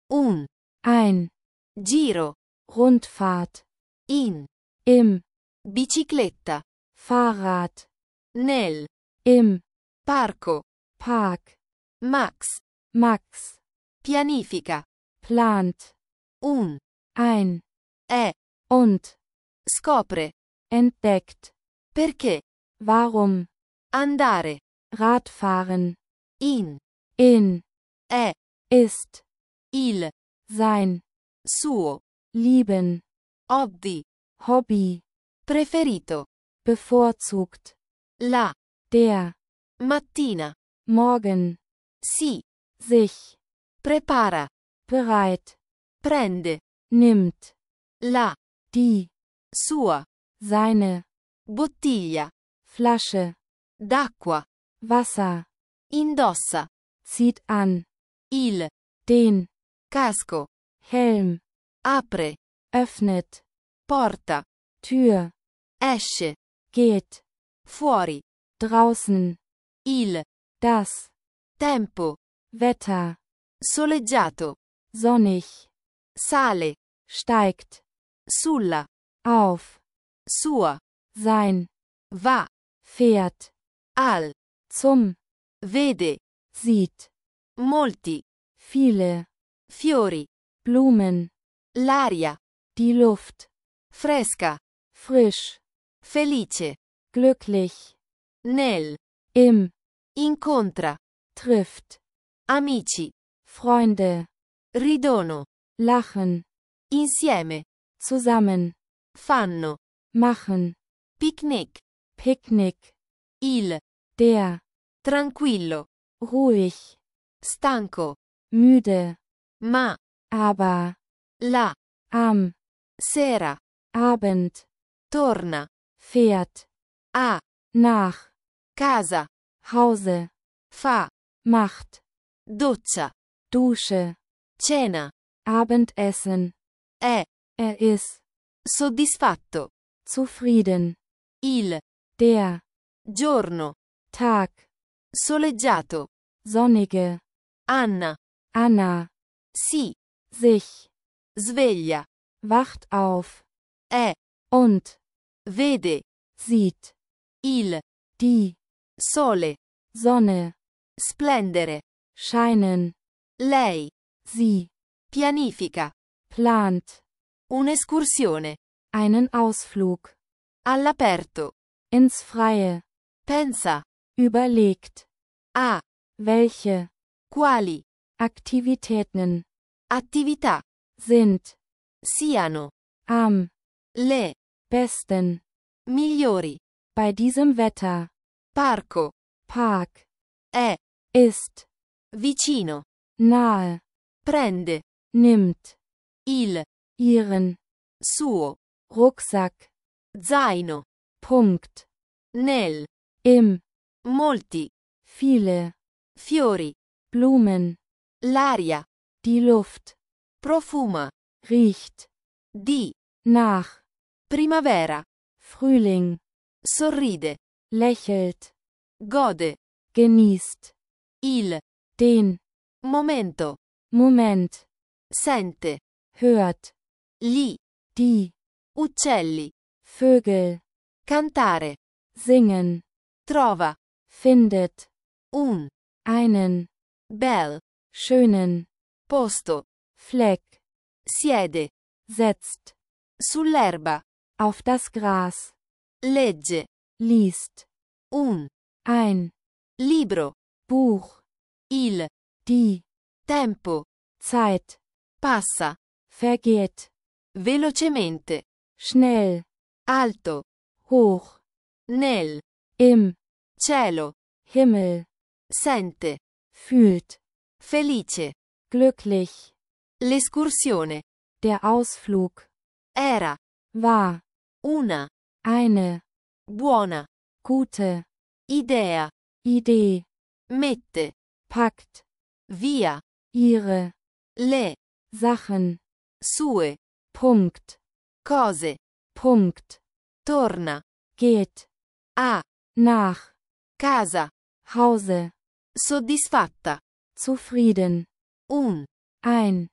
Un. Ein. Giro. Rundfahrt. In. Im. Bicicletta. Fahrrad. Nel. Im. Parco. Park. Max. Max. Pianifica. Plant. Un. Ein. È. Und. Scopre. Entdeckt. Perché. Warum. Andare. Radfahren. In. In. È. Ist. Il. Sein. Suo. Lieben. Hobby. Hobby. Preferito. Bevorzugt. La. Der. Mattina. Morgen. Si. Sich. Prepara. Bereit. Prende. Nimmt. La. Die. Sua. Seine. Bottiglia. Flasche. D'acqua. Wasser. Indossa. Zieht an. Il. Den. Casco. Helm. Apre. Öffnet. Porta. Tür. Esce. Geht. Fuori. Draußen. Il. Das. Tempo. Wetter. Soleggiato. Sonnig. Sale. Steigt. Sulla. Auf. Sua. Sein. Va. Fährt. Al. Zum. Vede. Sieht. Molti. Viele. Fiori. Blumen. L'aria. Die Luft. Fresca. Frisch. Felice. Glücklich. Nel. Im. Incontra. Trifft. Amici. Freunde. Ridono. Lachen. Insieme. Zusammen. Fanno. Machen. Picnic. Picknick. Il. Der. Tranquillo. Ruhig. Stanco. Müde. Ma. Aber. La. Am. Sera. Abend. Torna. Fährt. A. Nach. Casa. Hause. Fa. Macht. Doccia. Dusche. Cena. Abendessen. È. Er ist. Soddisfatto. Zufrieden. Il. Der. Giorno. Tag. Soleggiato. Sonnige. Anna. Anna. Si. Sich. Sveglia. Wacht auf. È. Und. Vede. Sieht. Il. Die. Sole. Sonne. Splendere. Scheinen. Lei. Sie. Pianifica. Plant. Un'escursione. Einen Ausflug. All'aperto. Ins Freie. Pensa. Überlegt. A. Welche. Quali. Aktivitäten. Attività. Sind. Siano. Am. Le. Besten. Migliori. Bei diesem Wetter. Parco. Park. È. Ist. Vicino. Nahe. Prende. Nimmt. Il. Ihren. Suo. Rucksack. Zaino. Punkt. Nel. Im. Molti. Viele. Fiori. Blumen. L'aria. Die Luft. Profuma. Riecht. Di. Nach. Primavera. Frühling. Sorride. Lächelt. Gode. Genießt. Il. Den. Momento. Moment. Sente. Hört. Gli. Die. Uccelli. Vögel. Cantare. Singen. Trova. Findet. Un. Einen. Bel. Schönen. Posto. Fleck. Siede. Setzt. Sull'erba. Auf das Gras. Legge. Liest. Un. Ein. Libro. Buch. Il. Die. Tempo. Zeit. Passa. Vergeht. Velocemente. Schnell. Alto. Hoch. Nel. Im. Cielo. Himmel. Sente. Fühlt. Felice. Glücklich. L'escursione. Der Ausflug. Era. War. Una. Eine. Buona. Gute. Idea. Idee. Mette. Packt. Via. Ihre. Le. Sachen. Sue. Punkt. Cose. Punkt. Torna. Geht. A. Nach. Casa. Hause. Soddisfatta. Zufrieden. Un. Ein.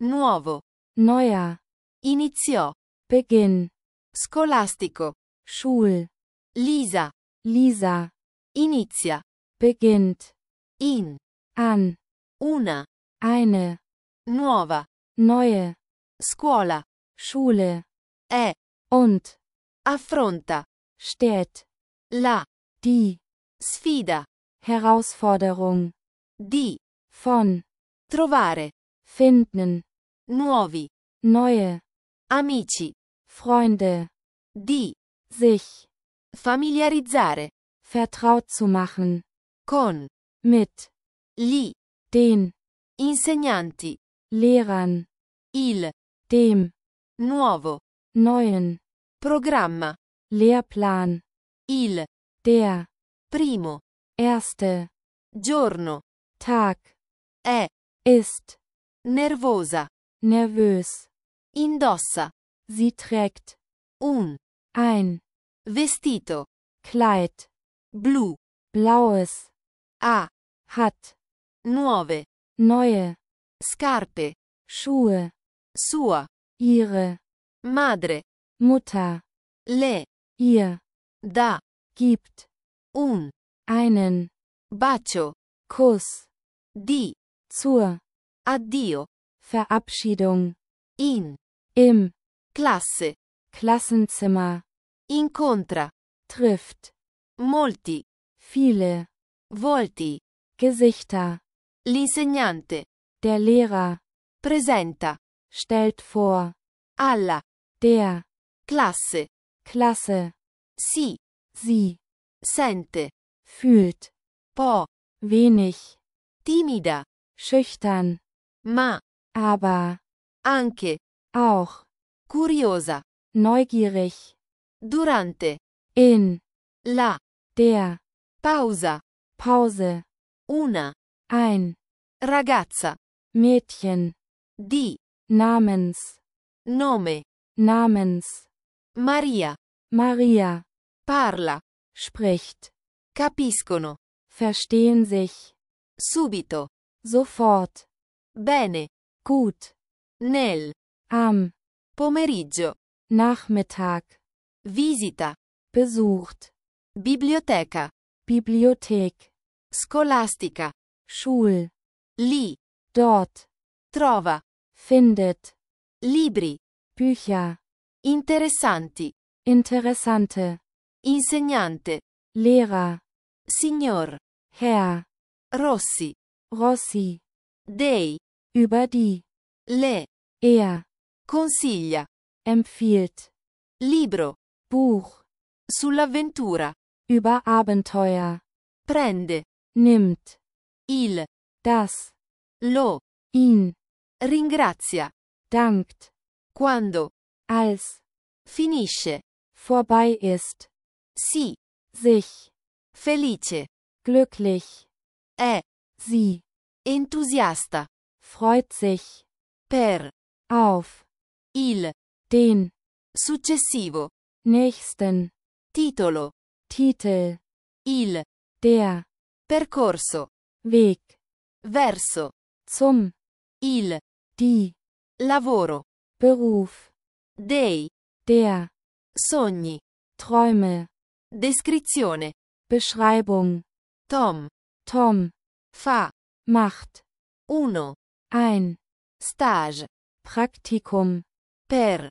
nuovo, neuer, iniziò, Beginn, scolastico, Schul, Lisa, Lisa, inizia, beginnt, in, an, una, eine, nuova, neue, scuola, Schule, è, und, affronta, steht, la, die, sfida, Herausforderung, di, von, trovare, finden, nuovi, neue, amici, Freunde, di, sich, familiarizzare, vertraut zu machen, con, mit, gli, den, insegnanti, Lehrern, il, dem, nuovo, neuen, programma, Lehrplan, il, der, primo, erste, giorno, Tag, è, ist, nervosa, nervös, indossa, sie trägt, un, ein, vestito, Kleid, blu, blaues, ha, hat, nuove, neue, scarpe, Schuhe, sua, ihre, madre, Mutter, le, ihr, da, gibt, un, einen, bacio, Kuss, di, zur, addio, Verabschiedung, in, im, classe, Klassenzimmer, incontra, trifft, molti, viele, volti, Gesichter, l'insegnante, der Lehrer, presenta, stellt vor, alla, der, classe, Klasse, si, sie, sente, fühlt, po, wenig, timida, schüchtern, ma, aber, anche, auch, curiosa, neugierig, durante, in, la, der, pausa, Pause, una, ein, ragazza, Mädchen, di, namens, nome, namens, Maria, Maria, parla, spricht, capiscono, verstehen sich, subito, sofort, bene, gut, nel, am, pomeriggio, Nachmittag, visita, besucht, biblioteca, Bibliothek, scolastica, Schul, lì, dort, trova, findet, libri, Bücher, interessanti, interessante, insegnante, Lehrer, signor, Herr, Rossi, Rossi, dei, über die, le, er, consiglia, empfiehlt, libro, Buch, sull'avventura, über Abenteuer, prende, nimmt, il, das, lo, ihn, ringrazia, dankt, quando, als, finisce, vorbei ist, si, sich, felice, glücklich, è, sie, entusiasta, freut sich, per, auf, il, den, successivo, nächsten, titolo, Titel, il, der, percorso, Weg, verso, zum, il, die, lavoro, Beruf, dei, der, sogni, Träume, descrizione, Beschreibung, Tom, Tom, fa, macht, uno, ein, stage, Praktikum, per,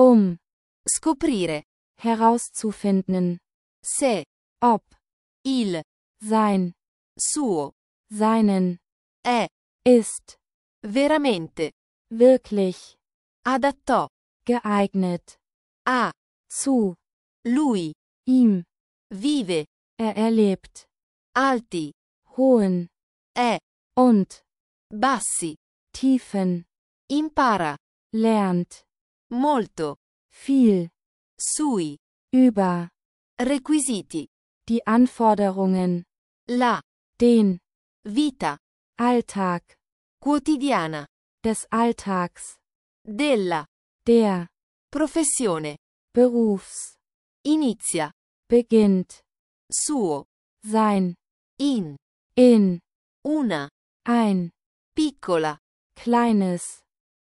scoprire, herauszufinden, se, ob, il, sein, suo, seinen, è, ist, veramente, wirklich, adattò, geeignet, a, zu, lui, ihm, vive, erlebt, alti, hohen, è, und, bassi, tiefen, impara, lernt, molto, viel, sui, über, requisiti, die Anforderungen, la, den, vita, Alltag, quotidiana, des Alltags, della, der, professione, Berufs, inizia, beginnt, suo, sein, in, in, una, ein, piccola, kleines,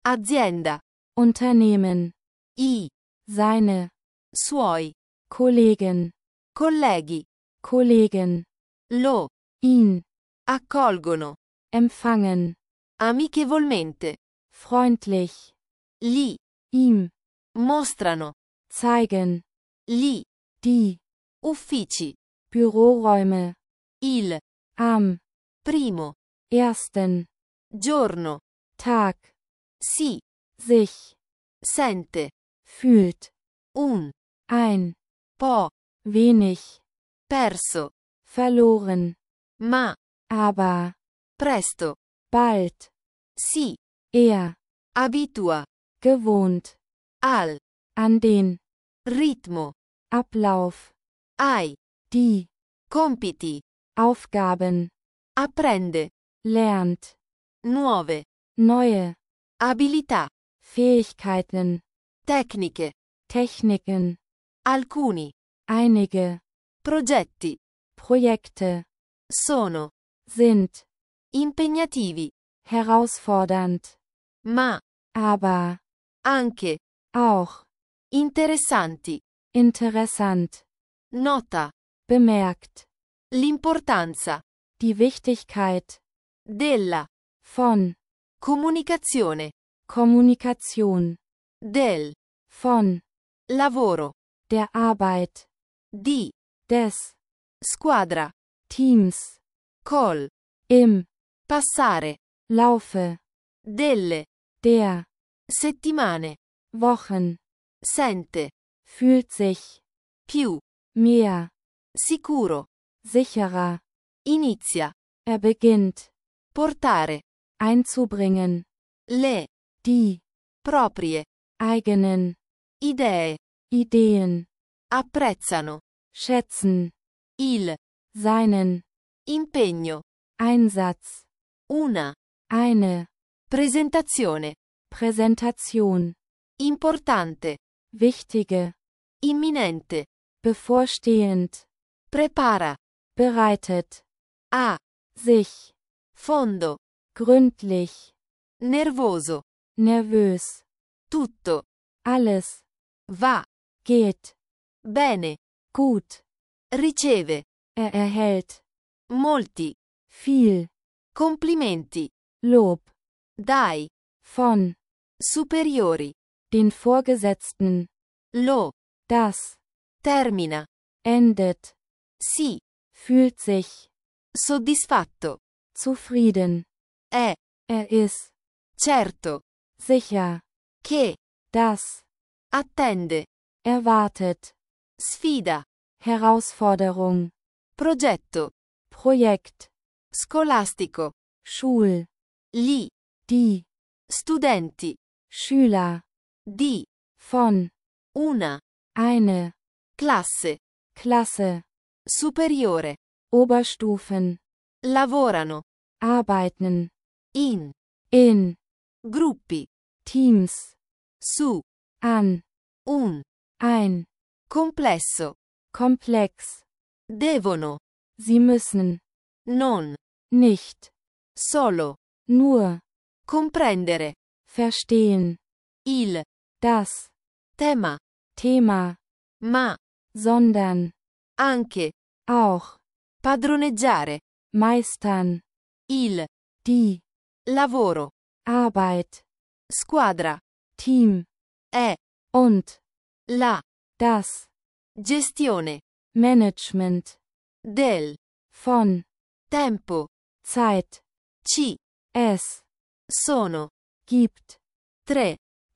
azienda, Unternehmen, i, seine, suoi, Kollegen, colleghi, Kollegen, lo, ihn, accolgono, empfangen, amichevolmente, freundlich, gli, ihm, mostrano, zeigen, gli, die, uffici, Büroräume, il, am, primo, ersten, giorno, Tag, si, sich, sente, fühlt, un, ein, po', wenig, perso, verloren, ma, aber, presto, bald, si, er, abitua, gewohnt, al, an den, ritmo, Ablauf, ai, die, compiti, Aufgaben, apprende, lernt, nuove, neue, abilità, Fähigkeiten, tecniche, Techniken, alcuni, einige, progetti, Projekte, sono, sind, impegnativi, herausfordernd, ma, aber, anche, auch, interessanti, interessant, nota, bemerkt, l'importanza, die Wichtigkeit, della, von, comunicazione, Kommunikation, del, von, lavoro, der Arbeit, di, des, squadra, Teams, col, im, passare, Laufe, delle, der, settimane, Wochen, sente, fühlt sich, più, mehr, sicuro, sicherer, inizia, beginnt, portare, einzubringen, le, die, proprie, eigenen, idee, Ideen, apprezzano, schätzen, il, seinen, impegno, Einsatz, una, eine, presentazione, Präsentation, importante, wichtige, imminente, bevorstehend, prepara, bereitet, a, sich, fondo, gründlich, nervoso, nervös, tutto, alles, va, geht, bene, gut, riceve, erhält, molti, viel, complimenti, Lob, dai, von, superiori, den Vorgesetzten, lo, das, termina, endet, si, fühlt sich, soddisfatto, zufrieden, è, ist, certo, sicher, che, das, attende, erwartet, sfida, Herausforderung, progetto, Projekt, scolastico, Schul, gli, die, studenti, Schüler, di, von, una, eine, classe, Klasse, superiore, Oberstufen, lavorano, arbeiten, in, in, gruppi, Teams, su, an, un, ein, complesso, Komplex, devono, sie müssen, non, nicht, solo, nur, comprendere, verstehen, il, das, tema, Thema, ma, sondern, anche, auch, padroneggiare, meistern, il, die, lavoro, Arbeit, squadra, Team, è, und, la, das, gestione, Management, del, von, tempo, Zeit, ci, es, sono, gibt, 3,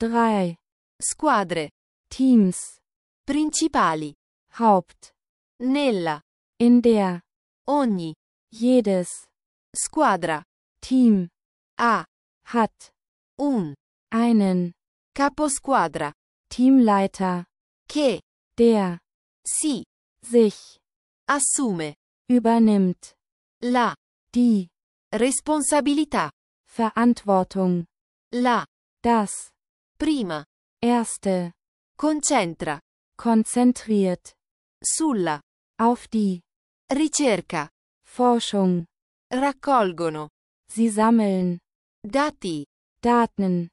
3, squadre, Teams, principali, Haupt, nella, in der, ogni, jedes, squadra, Team, ha, hat, un, einen, caposquadra, Teamleiter, che, der, si, sich, assume, übernimmt, la, die, responsabilità, Verantwortung, la, das, prima, erste, concentra, konzentriert, sulla, auf die, ricerca, Forschung, raccolgono, sie sammeln, dati, Daten,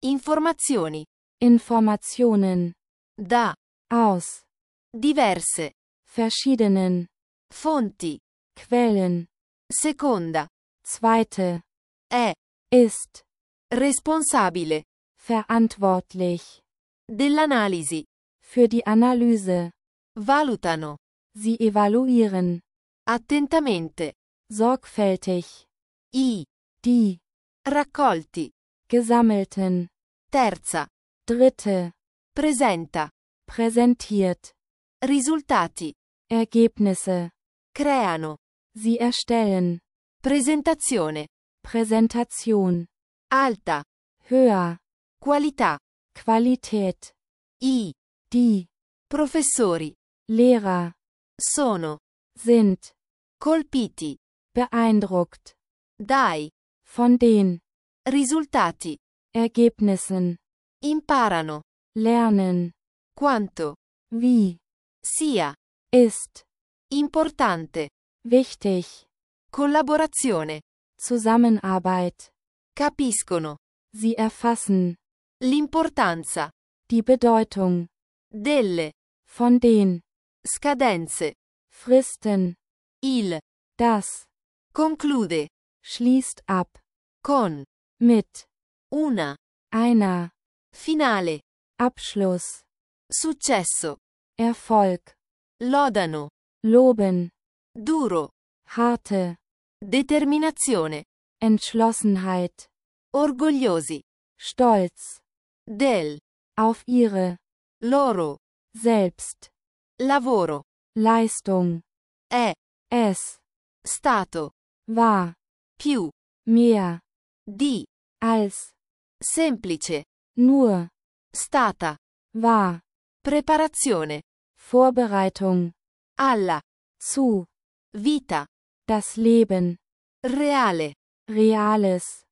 Informazioni. Informationen. Da. Aus. Diverse. Verschiedenen. Fonti. Quellen. Seconda. Zweite. È. Ist. Responsabile. Verantwortlich. Dell'analisi. Für die Analyse. Valutano. Sie evaluieren. Attentamente. Sorgfältig. I. Die. Raccolti. Gesammelten. Terza. Dritte. Presenta. Präsentiert. Risultati. Ergebnisse. Creano. Sie erstellen. Presentazione. Präsentation. Alta. Höher. Qualità. Qualität. I. Die. Professori. Lehrer. Sono. Sind. Colpiti. Beeindruckt. Dai. Von den. Risultati. Ergebnissen. Imparano. Lernen. Quanto. Wie. Sia. Ist. Importante. Wichtig. Collaborazione. Zusammenarbeit. Capiscono. Sie erfassen. L'importanza. Die Bedeutung. Delle. Von den. Scadenze. Fristen. Il. Das. Conclude. Schließt ab. Con. Mit. Una. Einer. Finale. Abschluss. Successo. Erfolg. Lodano. Loben. Duro. Harte. Determinazione. Entschlossenheit. Orgogliosi. Stolz. Del. Auf ihre. Loro. Selbst. Lavoro. Leistung. È. Es. Stato. War. Più. Mehr. Di. Als. Semplice. Nur. Stata. War. Preparazione. Vorbereitung. Alla. Zu. Vita. Das Leben. Reale. Reales.